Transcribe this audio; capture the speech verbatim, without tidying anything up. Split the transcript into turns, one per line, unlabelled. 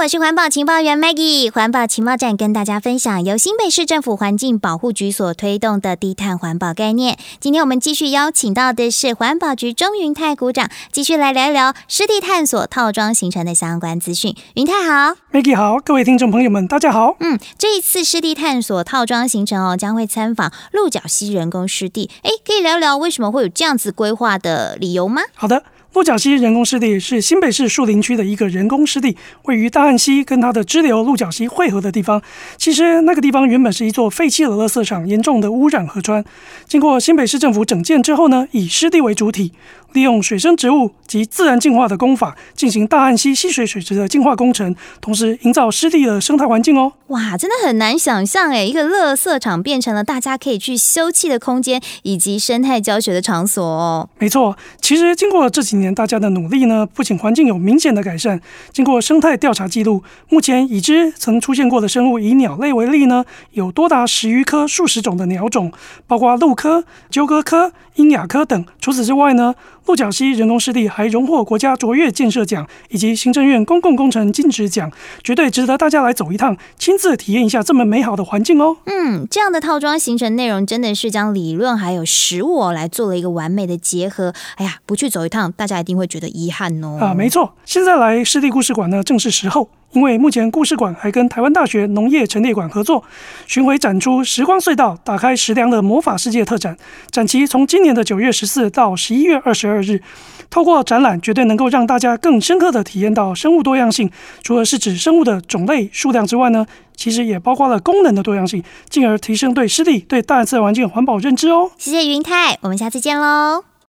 我是环保情报员 Maggie。环保情报站跟大家分享由新北市政府环境保护局所推动的低碳环保概念。今天我们继续邀请到的是环保局钟云泰股长，继续来聊一聊湿地探索套装行程的相关资讯。云泰好。
Maggie 好，各位听众朋友们大家好。
嗯，这一次湿地探索套装行程哦，将会参访鹿角溪人工湿地。哎，可以聊聊为什么会有这样子规划的理由吗？
好的。鹿角溪人工湿地是新北市树林区的一个人工湿地，位于大汉溪跟它的支流鹿角溪汇合的地方。其实那个地方原本是一座废弃的垃圾场，严重的污染河川。经过新北市政府整建之后呢，以湿地为主体，利用水生植物及自然净化的工法，进行大汉溪溪水水质的净化工程，同时营造湿地的生态环境哦。
哇，真的很难想象诶，一个垃圾场变成了大家可以去休憩的空间，以及生态教学的场所哦。
没错，其实经过这几年大家的努力呢，不仅环境有明显的改善，经过生态调查记录，目前已知曾出现过的生物，以鸟类为例呢，有多达十余科数十种的鸟种，包括鹭科、鸠鸽科、鹰雅科等。除此之外呢，鹿角溪人工湿地还荣获国家卓越建设奖以及行政院公共工程金质奖，绝对值得大家来走一趟，亲自体验一下这么美好的环境哦。
嗯，这样的套装行程内容真的是将理论还有实物哦来做了一个完美的结合。哎呀，不去走一趟，大家一定会觉得遗憾哦。
啊，没错，现在来湿地故事馆呢，正是时候。因为目前故事馆还跟台湾大学农业陈列馆合作，巡回展出时光隧道打开食粮的魔法世界特展，展期从今年的九月十四到十一月二十二日。透过展览，绝对能够让大家更深刻的体验到生物多样性。除了是指生物的种类数量之外呢，其实也包括了功能的多样性，进而提升对湿地、对大自然环境环保认知哦。
谢谢云泰，我们下次见喽。